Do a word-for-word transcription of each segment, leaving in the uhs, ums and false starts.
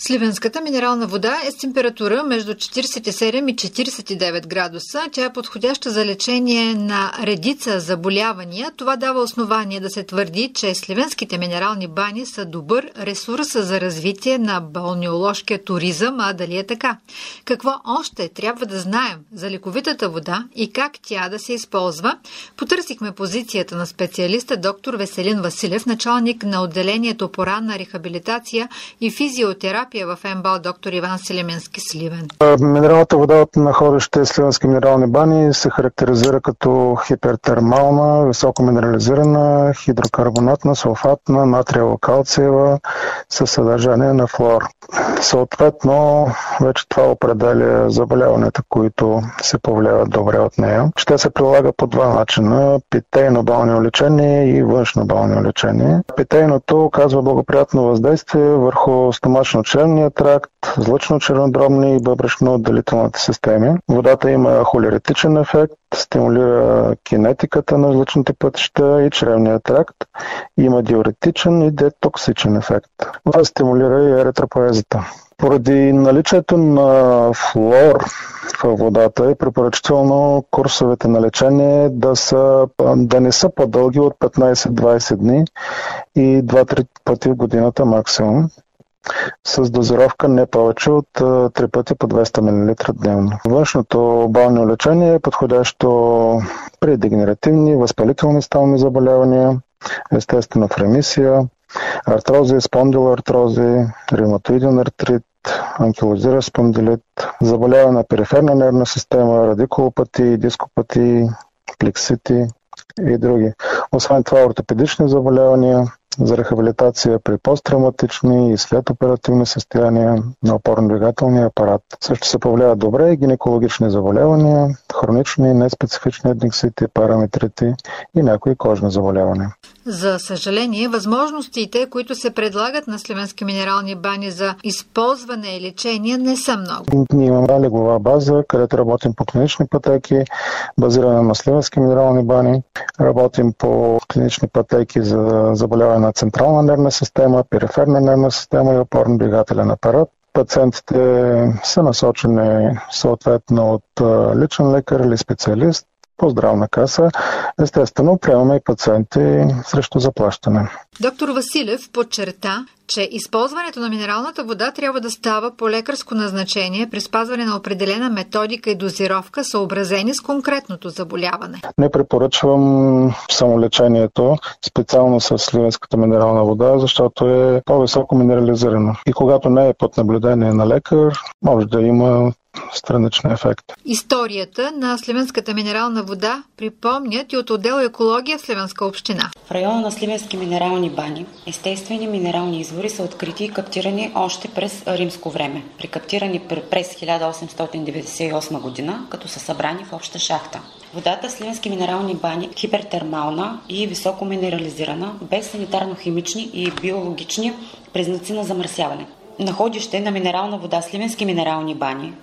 Сливенската минерална вода е с температура между четиридесет и седем и четиридесет и девет градуса. Тя е подходяща за лечение на редица заболявания. Това дава основание да се твърди, че сливенските минерални бани са добър ресурс за развитие на балнеоложкия туризъм. А дали е така? Какво още трябва да знаем за лековитата вода и как тя да се използва? Потърсихме позицията на специалиста доктор Веселин Василев, началник на отделението по ранна рехабилитация и физиотерапия в МБАЛ доктор Иван Селимински, Сливен. Минералната вода от находище Сливенски минерални бани се характеризира като хипертермална, високо минерализирана, хидрокарбонатна, сулфатна, натриево-калциева със съдържание на флуор. Съответно, вече това определя заболяванията, които се повлияват добре от нея. Ще се прилага по два начина – питейно балнеолечение и външно балнеолечение. Питейното оказва благоприятно въздействие върху стомачно-чревния тракт, злъчно-чернодробни и бъбречно-отделителните системи. Водата има холеретичен ефект, стимулира кинетиката на жлъчните пътища и чревния тракт. Има диуретичен и детоксичен ефект. Това стимулира и еритропоезата. Поради наличието на флуор във водата е препоръчително курсовете на лечение да, са, да не са по-дълги от петнайсет до двайсет дни и два-три пъти в годината максимум, с дозировка не повече от три пъти по двеста милилитра дневно. Външното балнеолечение е подходящо при дегенеративни, възпалителни ставни заболявания, естествено в ремисия, артрози, спондилоартрози, ревматоиден артрит, анкилозиращ спондилит, заболяване на периферна нервна система, радикулопатии, дископатии, плексити и други. Освен това, ортопедични заболявания, за рехабилитация при посттравматични и следоперативни състояния на опорно-двигателния апарат. Също се повлияват добре и гинекологични заболявания, хронични, неспецифични аднексити, параметрити и някои кожни заболявания. За съжаление, възможностите, които се предлагат на сливенски минерални бани за използване и лечение, не са много. Ние имаме леглова база, където работим по клинични пътеки, базиране на сливенски минерални бани. Работим по клинични пътеки за заболяване на централна нервна система, периферна нервна система и опорно-двигателен апарат. Пациентите са насочени съответно от личен лекар или специалист по здравна каса. Естествено, приемаме и пациенти срещу заплащане. Доктор Василев подчерта, че използването на минералната вода трябва да става по лекарско назначение при спазване на определена методика и дозировка, съобразени с конкретното заболяване. Не препоръчвам самолечението, специално с сливенската минерална вода, защото е по-високо минерализирано. И когато не е под наблюдение на лекар, може да има страничен ефект. Историята на сливенската минерална вода припомнят и от отдел екология в Сливенска община. В района на Сливенски минерални бани естествени минерални извори са открити и каптирани още през римско време. Прекаптирани през хиляда осемстотин деветдесет и осма година, като са събрани в обща шахта. Водата в Сливенски минерални бани е хипертермална и високо минерализирана, без санитарно-химични и биологични признаци на замърсяване. Находище на минерална вода Сливенски минерални бани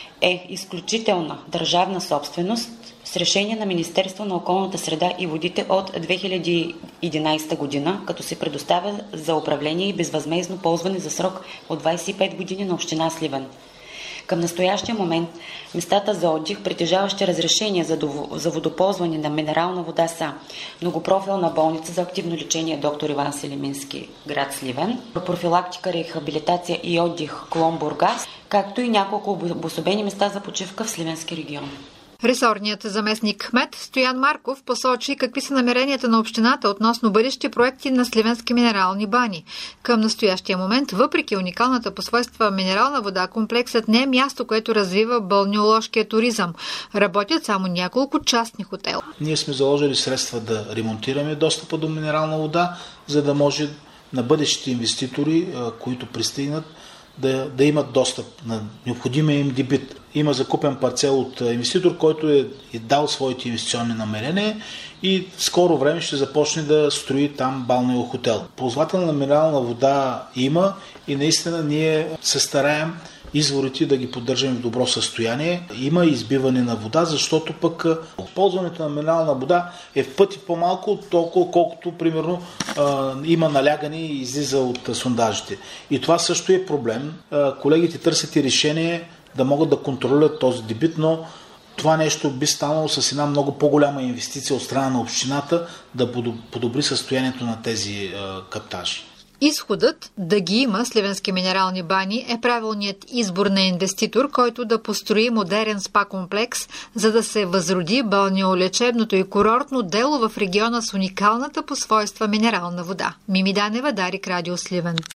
е изключителна държавна собственост с решение на Министерство на околната среда и водите от две хиляди и единайсета година, като се предоставя за управление и безвъзмездно ползване за срок от двайсет и пет години на община Сливен. Към настоящия момент местата за отдих, притежаващи разрешение за, за водоползване на минерална вода, са многопрофилна болница за активно лечение доктор Иван Селимински, град Сливен, профилактика, рехабилитация и отдих Клон Бургас, както и няколко обособени места за почивка в Сливенски регион. Ресорният заместник кмет Стоян Марков посочи какви са намеренията на общината относно бъдещи проекти на сливенски минерални бани. Към настоящия момент, въпреки уникалната по свойства минерална вода, комплексът не е място, което развива балнеоложкия туризъм. Работят само няколко частни хотела. Ние сме заложили средства да ремонтираме достъпа до минерална вода, за да може на бъдещите инвеститори, които пристигнат, да, да имат достъп на необходимия им дебит. Има закупен парцел от инвеститор, който е, е дал своите инвестиционни намерения и скоро време ще започне да строи там балнеохотел. Ползвателна минерална вода има и наистина ние се стараем изворите да ги поддържаме в добро състояние. Има избиване на вода, защото пък ползването на минерална вода е в пъти по-малко, толкова колкото примерно има налягане и излиза от сондажите. И това също е проблем. Колегите търсят и решение да могат да контролират този дебит, но това нещо би станало с една много по-голяма инвестиция от страна на общината да подобри състоянието на тези каптажи. Изходът да ги има Сливенски минерални бани е правилният избор на инвеститор, който да построи модерен спа-комплекс, за да се възроди балнеолечебното и курортно дело в региона с уникалната по свойства минерална вода. Мими Данева, Дарик, Радио Сливен.